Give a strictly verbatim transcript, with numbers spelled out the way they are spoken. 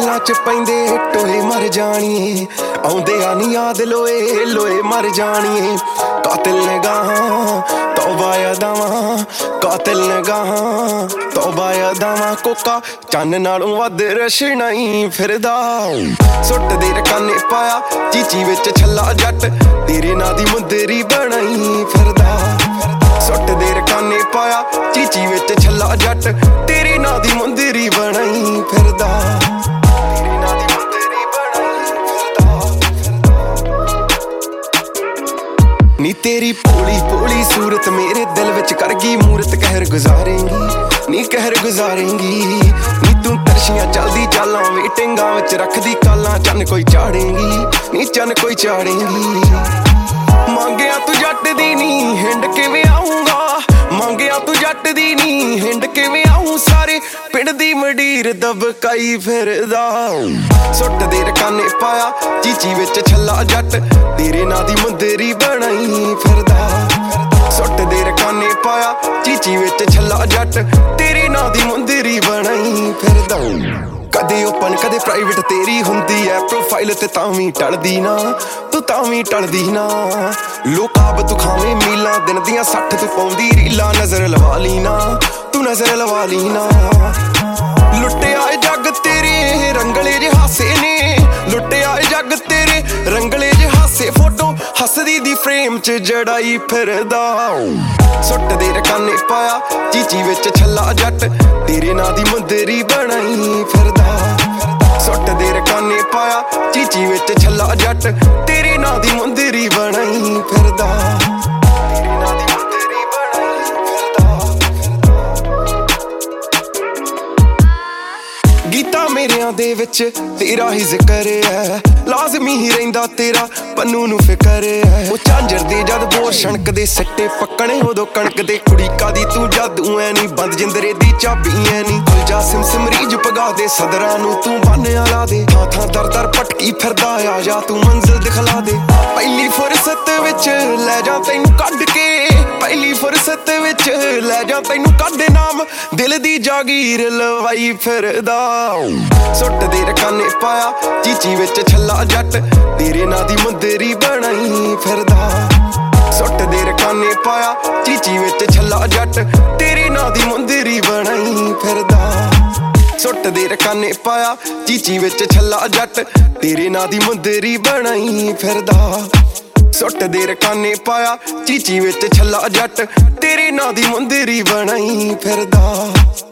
गल्लां च पैंदे टोए मर जाणीए आउंदे आ नी याद लोए लोए मर जाणीए कातिल ने गाहां तौबा यादावां कातिल ने गाहां तौबा यादावां कोका चन्न नालों वध रशना ही फिरदा सुट दे रकाने पाया चीची विच छल्ला जट तेरे नां दी मुंदरी बनाई फिरदा सुट दे रकाने पाया चीची विच छल्ला जट तेरे नां दी मुंदरी बनाई फिरदा नी तेरी भोली भोली सूरत मेरे दिल विच कर गई मूरत कहर गुजारेंगी नी कहर गुजारेंगी नी तू तरशियां चलदी चालां वेटिंगां विच रखदी कालां चन्न कोई चाड़ेंगी नी चन्न कोई चाड़ेंगी मांगिया तू जट दी नी हिंड किवें आऊंगा मांगिया तू जट दी नी हिंड किवें आऊं सारे पिंड दी मंडीर दबकाई फिरदा सुट दे रकाने पाया चीची विच छल्ला जट तेरे नां दी मुंदरी बनाई फिरदा सुट दे रकाने पाया चीची विच छल्ला जट तेरे नां दी मुंदरी बनाई फिरदा कदे ओपन कदे प्राइवेट तेरी हुंदी है प्रोफाइल ते तां वी टलदी ना तू तां वी टलदी ना लोकाब तू खावे मीलां दिन दियां सठ तू पाउंदी रीलां नजर लवा ली ना तू नजर लवा ली ना लुटे आए जग तेरे रंगले जे हासे ने लुटे आए जग तेरे रंगले जे हासे फोटो हसदी दी फ्रेम च जड़ाई फिरदा सुट दे रकाने पाया चीची विच छल्ला जट तेरे नां दी मुंदरी बनाई फिरदा सुट दे रकाने पाया चीची विच छल्ला जट तेरे नां दी मुंदरी बनाई फिरदा गीता मेरियां दे विच तेरा ही जिक्र है लाजमी ही रहिंदा तेरा पन्नू नू फिकर है ओ झांजर दे जद बोर छणक दे सट्टे पक्कणे उदों कणक दे कुड़ी कादी तू जादू ऐ नी बंद जिंदरे दी चाबी ऐ नी कुलजा सिम सिमरीज पगा दे सदरां नू तू बान्या ला दे थां थां दर दर भटकी फिरदा आ जा तू मंजिल दिखला दे पहली फुरसत विच लै जा तैनू कढ के पहली फुरसत विच लै जा तैनू कढ नाम दिल दी जागीर लवाई फिरदा सुट दे रकाने पाया चीची विच छल्ला जट तेरे नां दी मुंदरी बनाई फिरदा सुट दे रकाने पाया चीची विच छल्ला जट तेरे नां दी मुंदरी बनाई फिरदा सुट दे रकाने पाया चीची विच छल्ला जट तेरे नां दी मुंदरी बनाई फिरदा सुट दे रकाने पाया चीची विच छल्ला जट तेरे नां दी मुंदरी बनाई फिरदा।